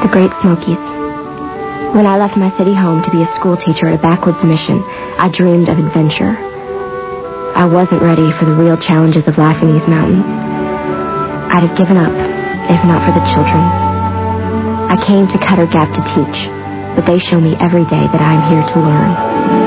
The Great Smokies. When I left my city home to be a school teacher at a backwoods mission, I dreamed of adventure. I wasn't ready for the real challenges of life in these mountains. I'd have given up, if not for the children. I came to Cutter Gap to teach, but they show me every day that I'm here to learn.